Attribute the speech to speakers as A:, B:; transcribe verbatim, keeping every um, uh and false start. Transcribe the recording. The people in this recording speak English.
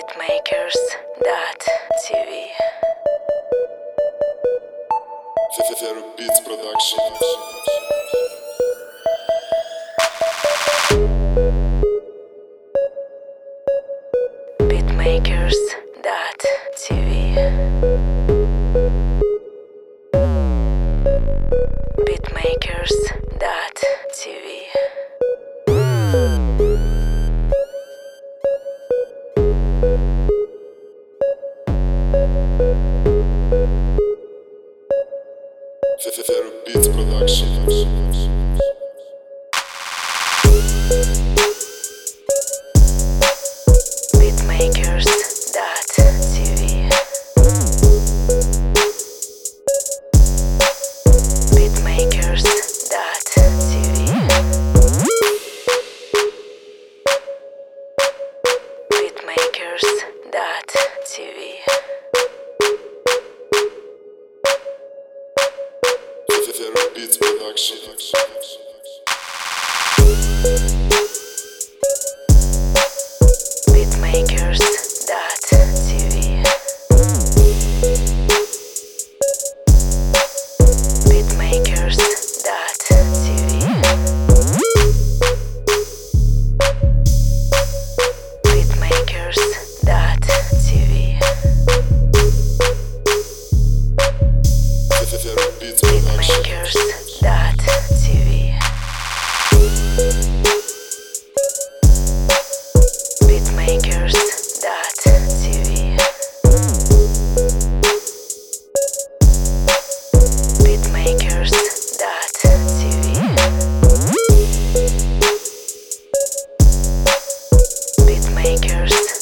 A: Beatmakers dot T V.
B: Zero Beats Production.
A: Beatmakers dot T V. Beatmakers dot T V.
B: Zero Beats Production.
A: Beatmakers dot T V. Beatmakers dot T V. Beatmakers dot T V.
B: Zero Beats Production.
A: Beatmakers dot T V. Beatmakers dot T V. Beatmakers dot T V.
B: Zero Beats Production.
A: Beatmakers dot T V. Beatmakers dot T V. Beatmakers dot T V. Beatmakers